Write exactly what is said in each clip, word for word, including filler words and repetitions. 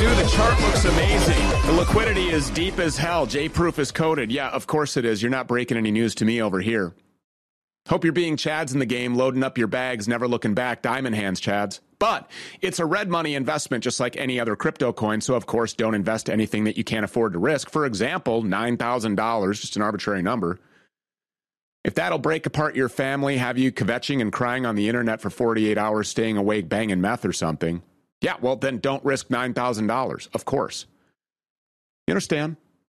Stu, the chart looks amazing. The liquidity is deep as hell. J-proof is coded. Yeah, of course it is. You're not breaking any news to me over here. Hope you're being Chads in the game, loading up your bags, never looking back. Diamond hands, Chads. But it's a red money investment just like any other crypto coin, so of course don't invest anything that you can't afford to risk. For example, nine thousand dollars, just an arbitrary number. If that'll break apart your family, have you kvetching and crying on the internet for forty-eight hours, staying awake, banging meth or something, yeah, well, then don't risk nine thousand dollars, of course. You understand?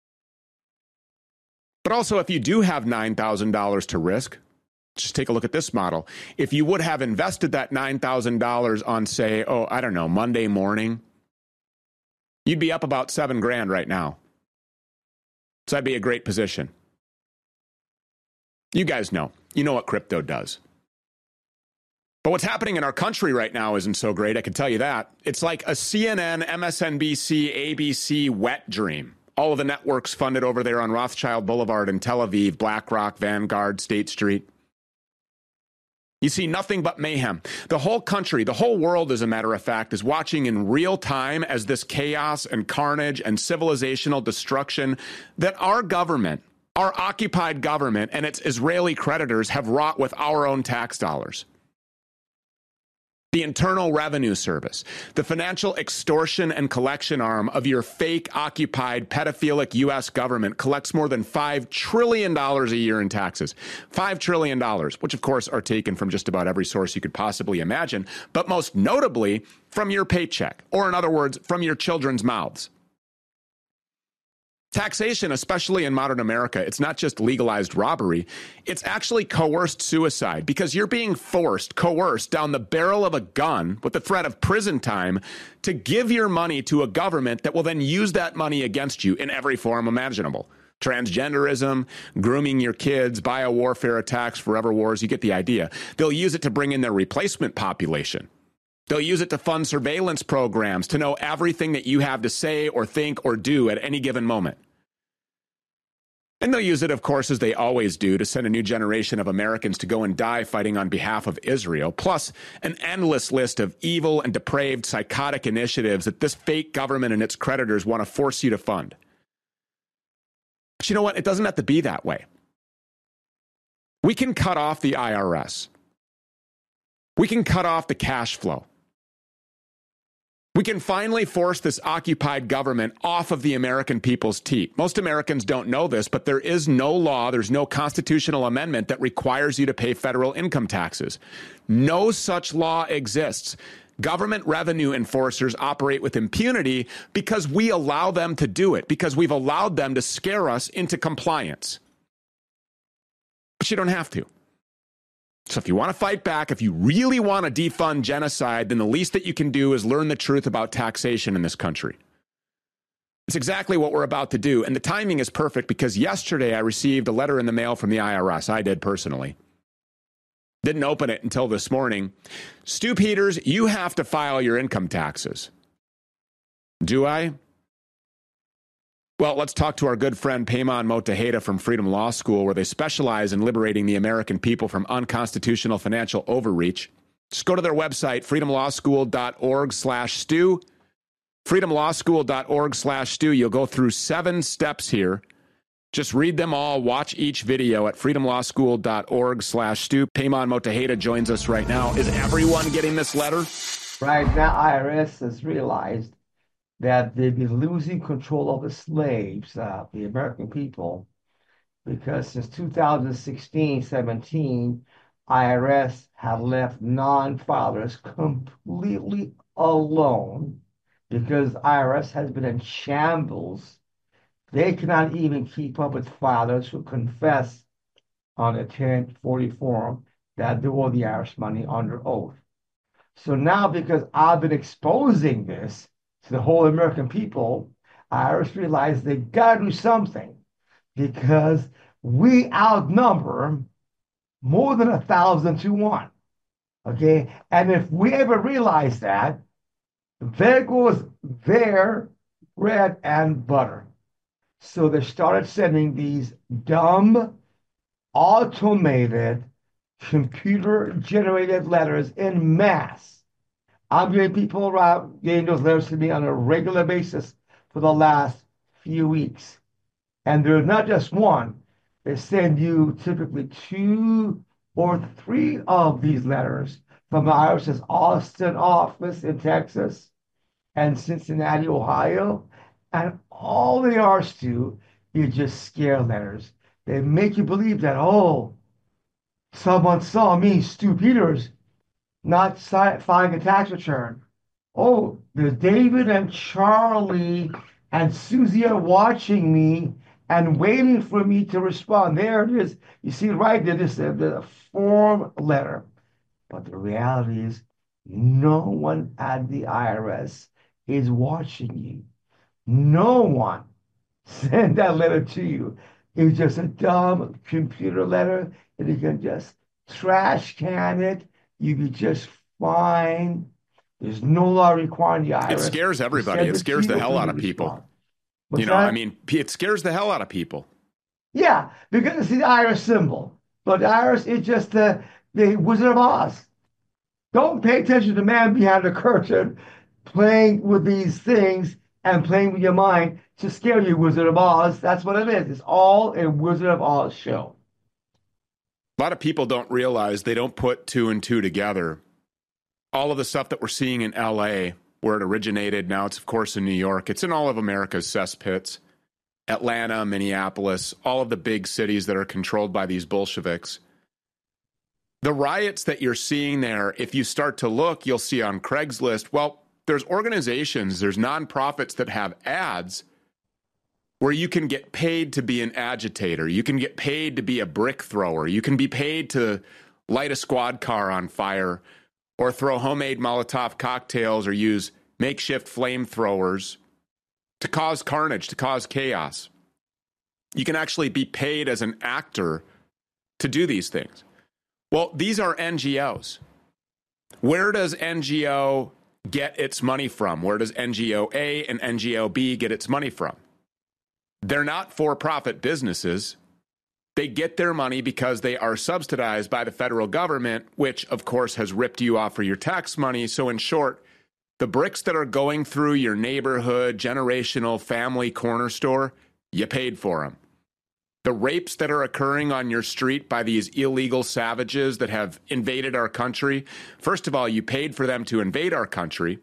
But also, if you do have nine thousand dollars to risk, just take a look at this model. If you would have invested that nine thousand dollars on, say, oh, I don't know, Monday morning, you'd be up about seven grand right now. So that'd be a great position. You guys know. You know what crypto does. But what's happening in our country right now isn't so great, I can tell you that. It's like a C N N, M S N B C, A B C wet dream. All of the networks funded over there on Rothschild Boulevard in Tel Aviv, BlackRock, Vanguard, State Street. You see nothing but mayhem. The whole country, the whole world, as a matter of fact, is watching in real time as this chaos and carnage and civilizational destruction that our government, our occupied government, and its Israeli creditors have wrought with our own tax dollars. The Internal Revenue Service, the financial extortion and collection arm of your fake, occupied, pedophilic U S government, collects more than five trillion dollars a year in taxes. five trillion dollars, which of course are taken from just about every source you could possibly imagine, but most notably from your paycheck, or in other words, from your children's mouths. Taxation, especially in modern America, it's not just legalized robbery, it's actually coerced suicide, because you're being forced, coerced down the barrel of a gun with the threat of prison time to give your money to a government that will then use that money against you in every form imaginable. Transgenderism, grooming your kids, biowarfare attacks, forever wars, you get the idea. They'll use it to bring in their replacement population. They'll use it to fund surveillance programs, to know everything that you have to say or think or do at any given moment. And they'll use it, of course, as they always do, to send a new generation of Americans to go and die fighting on behalf of Israel, plus an endless list of evil and depraved psychotic initiatives that this fake government and its creditors want to force you to fund. But you know what? It doesn't have to be that way. We can cut off the I R S. We can cut off the cash flow. We can finally force this occupied government off of the American people's teat. Most Americans don't know this, but there is no law, there's no constitutional amendment that requires you to pay federal income taxes. No such law exists. Government revenue enforcers operate with impunity because we allow them to do it, because we've allowed them to scare us into compliance. But you don't have to. So if you want to fight back, if you really want to defund genocide, then the least that you can do is learn the truth about taxation in this country. It's exactly what we're about to do. And the timing is perfect because yesterday I received a letter in the mail from the I R S. I did personally. Didn't open it until this morning. Stu Peters, you have to file your income taxes. Do I? Well, let's talk to our good friend Payman Motaheda from Freedom Law School, where they specialize in liberating the American people from unconstitutional financial overreach. Just go to their website, freedomlawschool.org slash Stu. freedomlawschool.org slash Stu. You'll go through seven steps here. Just read them all. Watch each video at freedomlawschool.org slash Stu. Payman Motaheda joins us right now. Is everyone getting this letter? Right now, I R S has realized that they've been losing control of the slaves, uh, the American people, because since two thousand sixteen seventeen, I R S have left non-filers completely alone because I R S has been in shambles. They cannot even keep up with filers who confess on a ten forty form that they owe the I R S money under oath. So now, because I've been exposing this to the whole American people, I R S realized they got to do something because we outnumber more than a thousand to one. Okay, and if we ever realize that, there goes their bread and butter. So they started sending these dumb, automated, computer-generated letters in mass. I'm getting people around getting those letters to me on a regular basis for the last few weeks. And there's not just one. They send you typically two or three of these letters from the IRS's Austin office in Texas and Cincinnati, Ohio. And all they are, Stu, is just scare letters. They make you believe that, oh, someone saw me, Stu Peters, not filing a tax return. Oh, there's David and Charlie and Susie are watching me and waiting for me to respond. There it is. You see right there, this is the form letter. But the reality is, no one at the I R S is watching you. No one sent that letter to you. It's just a dumb computer letter, and you can just trash can it. You be just fine. There's no law requiring the I R S. It scares everybody. It scares the hell out of people. You know, I mean, it scares the hell out of people. Yeah, because it's the I R S symbol. But the I R S is just the, the Wizard of Oz. Don't pay attention to the man behind the curtain playing with these things and playing with your mind to scare you, Wizard of Oz. That's what it is. It's all a Wizard of Oz show. A lot of people don't realize, they don't put two and two together. All of the stuff that we're seeing in L A, where it originated, now it's, of course, in New York. It's in all of America's cesspits. Atlanta, Minneapolis, all of the big cities that are controlled by these Bolsheviks. The riots that you're seeing there, if you start to look, you'll see on Craigslist, well, there's organizations, there's nonprofits that have ads where you can get paid to be an agitator. You can get paid to be a brick thrower. You can be paid to light a squad car on fire or throw homemade Molotov cocktails or use makeshift flamethrowers to cause carnage, to cause chaos. You can actually be paid as an actor to do these things. Well, these are N G Os. Where does N G O get its money from? Where does N G O A and N G O B get its money from? They're not for-profit businesses. They get their money because they are subsidized by the federal government, which, of course, has ripped you off for your tax money. So, in short, the bricks that are going through your neighborhood, generational, family corner store, you paid for them. The rapes that are occurring on your street by these illegal savages that have invaded our country, first of all, you paid for them to invade our country,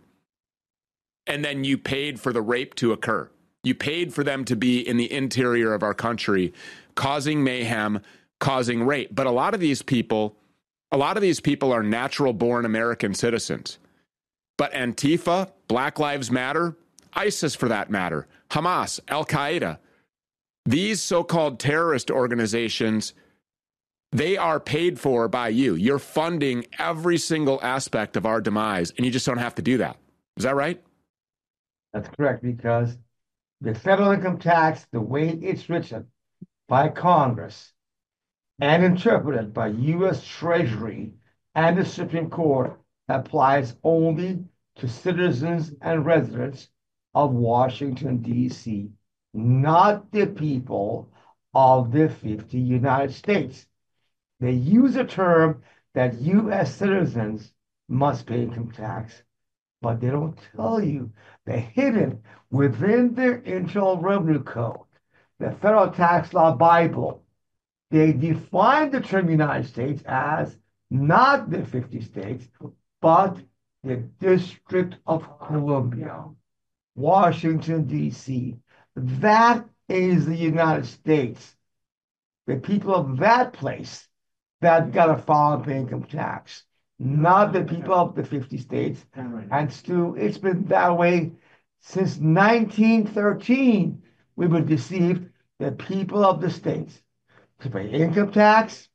and then you paid for the rape to occur. You paid for them to be in the interior of our country, causing mayhem, causing rape. But a lot of these people, a lot of these people are natural-born American citizens. But Antifa, Black Lives Matter, ISIS for that matter, Hamas, Al-Qaeda, these so-called terrorist organizations, they are paid for by you. You're funding every single aspect of our demise, and you just don't have to do that. Is that right? That's correct, because the federal income tax, the way it's written by Congress and interpreted by U S Treasury and the Supreme Court, applies only to citizens and residents of Washington, D C, not the people of the fifty United States. They use a term that U S citizens must pay income tax, but they don't tell you they're hidden within their Internal Revenue Code, the Federal Tax Law Bible. They define the term United States as not the fifty states, but the District of Columbia, Washington, D C. That is the United States. The people of that place that got to file and pay income tax, not the people of the fifty states. And Stu, it's been that way since nineteen thirteen. We've been deceived, the people of the states, to pay income tax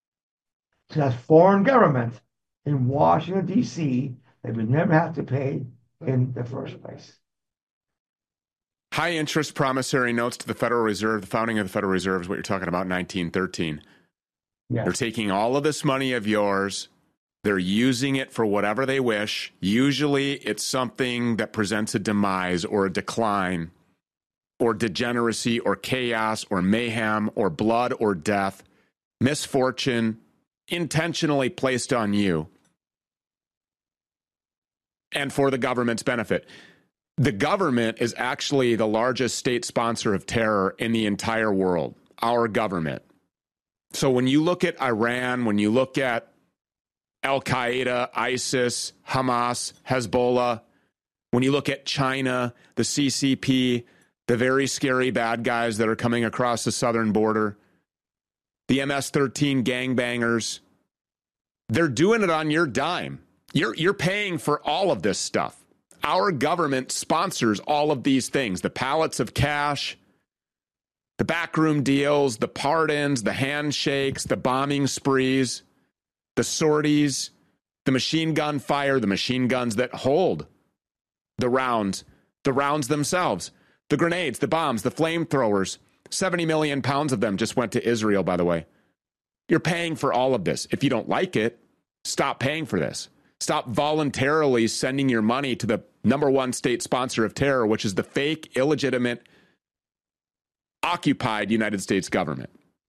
to that foreign government in Washington, D C, that we never have to pay in the first place. High interest promissory notes to the Federal Reserve. The founding of the Federal Reserve is what you're talking about, nineteen thirteen. Yes. They're taking all of this money of yours. They're using it for whatever they wish. Usually it's something that presents a demise or a decline or degeneracy or chaos or mayhem or blood or death, misfortune, intentionally placed on you. and for the government's benefit. The government is actually the largest state sponsor of terror in the entire world, our government. So when you look at Iran, when you look at Al-Qaeda, ISIS, Hamas, Hezbollah, when you look at China, the C C P, the very scary bad guys that are coming across the southern border, the M S thirteen gangbangers, they're doing it on your dime. You're, you're paying for all of this stuff. Our government sponsors all of these things, the pallets of cash, the backroom deals, the pardons, the handshakes, the bombing sprees, the sorties, the machine gun fire, the machine guns that hold the rounds, the rounds themselves, the grenades, the bombs, the flamethrowers. seventy million pounds of them just went to Israel, by the way. You're paying for all of this. If you don't like it, stop paying for this. Stop voluntarily sending your money to the number one state sponsor of terror, which is the fake, illegitimate, occupied United States government.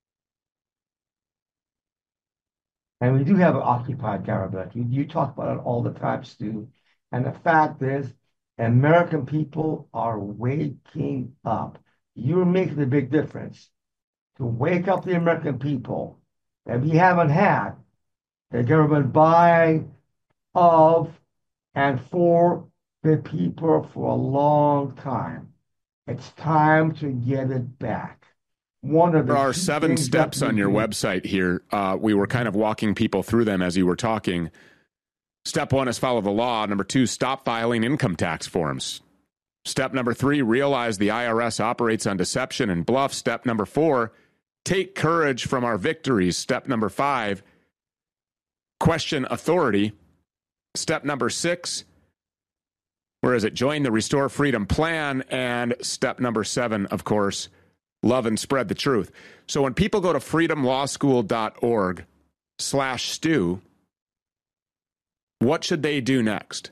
And we do have an occupied government. You, you talk about it all the time, Stu. And the fact is, American people are waking up. You're making a big difference to wake up the American people that we haven't had the government by, of, and for the people for a long time. It's time to get it back. One of the there are seven steps on your do. website here. Uh, we were kind of walking people through them as you were talking. Step one is follow the law. Number two, stop filing income tax forms. Step number three, realize the I R S operates on deception and bluff. Step number four, take courage from our victories. Step number five, question authority. Step number six, where is it? Join the Restore Freedom Plan. And step number seven, of course, love and spread the truth. So when people go to freedomlawschool.org slash Stu, what should they do next?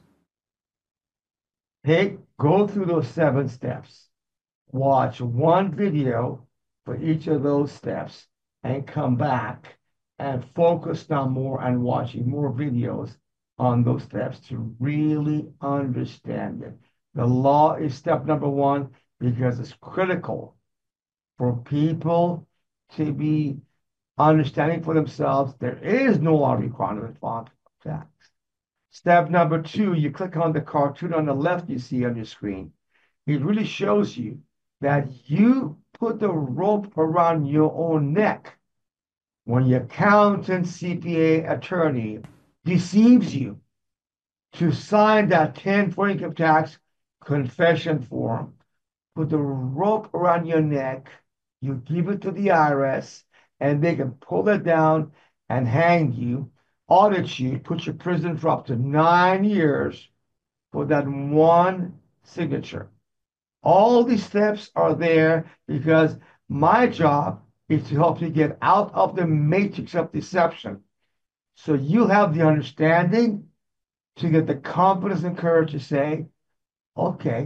Hey, go through those seven steps. Watch one video for each of those steps and come back and focus on more and watching more videos on those steps to really understand it. The law is step number one because it's critical for people to be understanding for themselves. There is no law requirement for tax. Step number two, you click on the cartoon on the left you see on your screen. It really shows you that you put the rope around your own neck when your accountant, C P A, attorney deceives you to sign that ten for income tax confession form. Put the rope around your neck, you give it to the I R S, and they can pull it down and hang you, audit you, put you in prison for up to nine years for that one signature. All these steps are there because my job is to help you get out of the matrix of deception. So you have the understanding to get the confidence and courage to say, okay,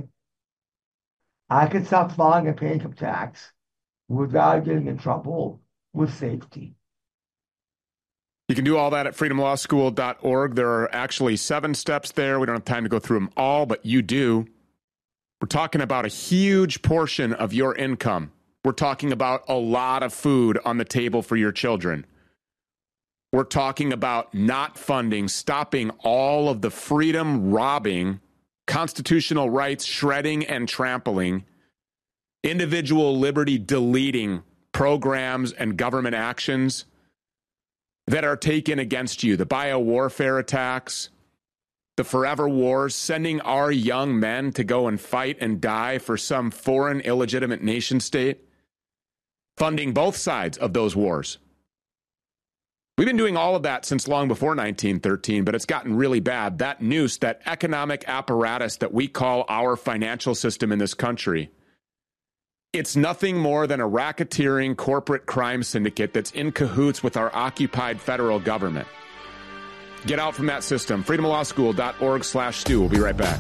I can stop filing and paying income tax without getting in trouble with safety. You can do all that at freedom law school dot org. There are actually seven steps there. We don't have time to go through them all, but you do. We're talking about a huge portion of your income. We're talking about a lot of food on the table for your children. We're talking about not funding, stopping all of the freedom robbing, constitutional rights shredding and trampling, individual liberty deleting programs and government actions that are taken against you, the biowarfare attacks, the forever wars, sending our young men to go and fight and die for some foreign illegitimate nation state, funding both sides of those wars. We've been doing all of that since long before nineteen thirteen, but it's gotten really bad. That noose, that economic apparatus that we call our financial system in this country, it's nothing more than a racketeering corporate crime syndicate that's in cahoots with our occupied federal government. Get out from that system. freedom law school dot org slash Stu. We'll be right back.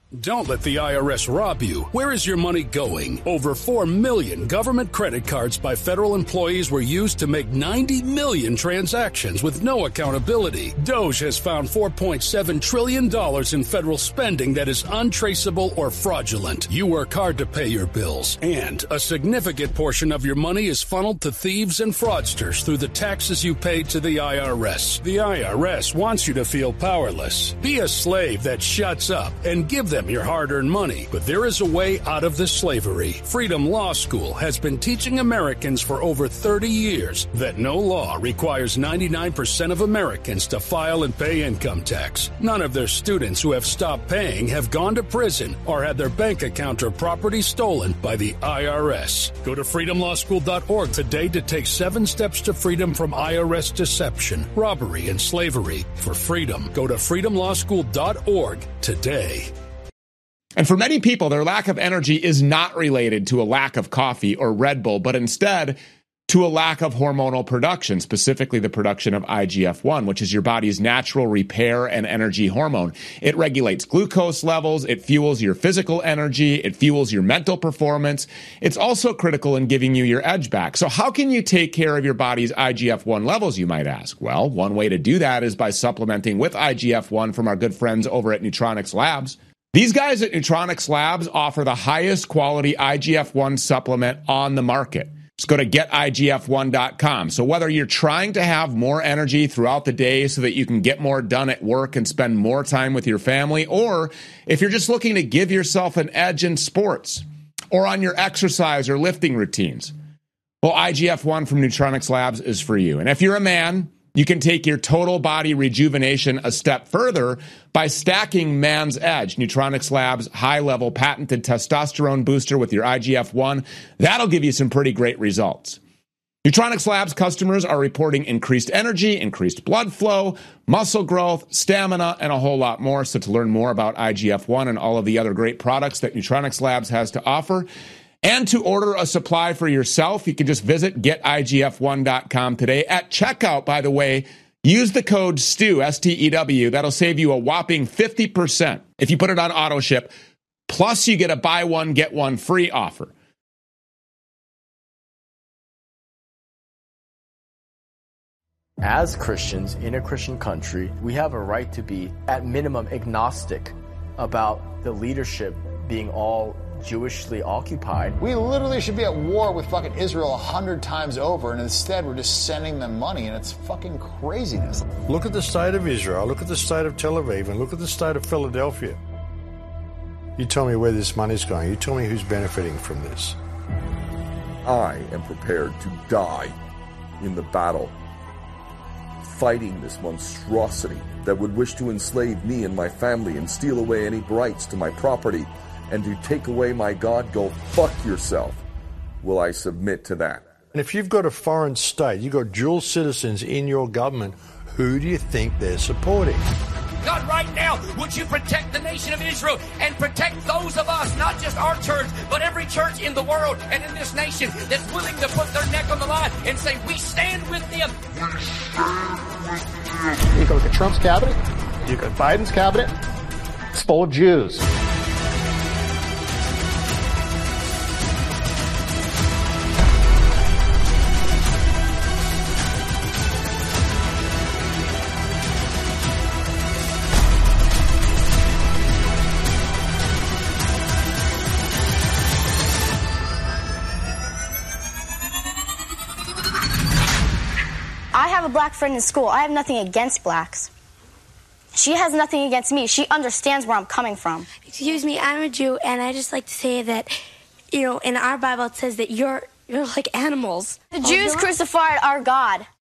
Don't let the I R S rob you. Where is your money going? Over four million government credit cards by federal employees were used to make ninety million transactions with no accountability. DOJ has found four point seven trillion dollars in federal spending that is untraceable or fraudulent. You work hard to pay your bills, and a significant portion of your money is funneled to thieves and fraudsters through the taxes you pay to the I R S. The I R S wants you to feel powerless. Be a slave that shuts up and give them your hard-earned money. But there is a way out of this slavery. Freedom Law School has been teaching Americans for over thirty years that no law requires ninety-nine percent of Americans to file and pay income tax. None of their students who have stopped paying have gone to prison or had their bank account or property stolen by the I R S. Go to freedom law school dot org today to take seven steps to freedom from I R S deception, robbery, and slavery. For freedom, go to freedom law school dot org today. And for many people, their lack of energy is not related to a lack of coffee or Red Bull, but instead to a lack of hormonal production, specifically the production of I G F one, which is your body's natural repair and energy hormone. It regulates glucose levels, it fuels your physical energy, it fuels your mental performance. It's also critical in giving you your edge back. So how can you take care of your body's I G F one levels, you might ask? Well, one way to do that is by supplementing with I G F one from our good friends over at Nutronics Labs. These guys at Nutronics Labs offer the highest quality I G F one supplement on the market. Just go to get I G F one dot com. So whether you're trying to have more energy throughout the day so that you can get more done at work and spend more time with your family, or if you're just looking to give yourself an edge in sports or on your exercise or lifting routines, well, I G F one from Nutronics Labs is for you. And if you're a man, you can take your total body rejuvenation a step further by stacking Man's Edge, Nutronics Labs' high-level patented testosterone booster with your I G F one. That'll give you some pretty great results. Nutronics Labs customers are reporting increased energy, increased blood flow, muscle growth, stamina, and a whole lot more. So to learn more about I G F one and all of the other great products that Nutronics Labs has to offer, and to order a supply for yourself, you can just visit get I G F one dot com today. At checkout, by the way, use the code STEW, S T E W. That'll save you a whopping fifty percent if you put it on auto ship. Plus, you get a buy one, get one free offer. As Christians in a Christian country, we have a right to be, at minimum, agnostic about the leadership being all Jewishly occupied. We literally should be at war with fucking Israel a hundred times over, and instead we're just sending them money, and it's fucking craziness. Look at the state of Israel, look at the state of Tel Aviv, and look at the state of Philadelphia. You tell me where this money's going. You tell me who's benefiting from this. I am prepared to die in the battle, fighting this monstrosity that would wish to enslave me and my family and steal away any rights to my property and to take away my God. Go fuck yourself. Will I submit to that? And if you've got a foreign state, you've got dual citizens in your government, who do you think they're supporting? God, right now, would you protect the nation of Israel and protect those of us, not just our church, but every church in the world and in this nation that's willing to put their neck on the line and say, we stand with them. You go look at Trump's cabinet, you go at Biden's cabinet, it's full of Jews. I have a black friend in school. I have nothing against blacks. She has nothing against me. She understands where I'm coming from. Excuse me, I'm a Jew, and I just like to say that, you know, in our Bible it says that you're you're like animals. The Jews crucified our God.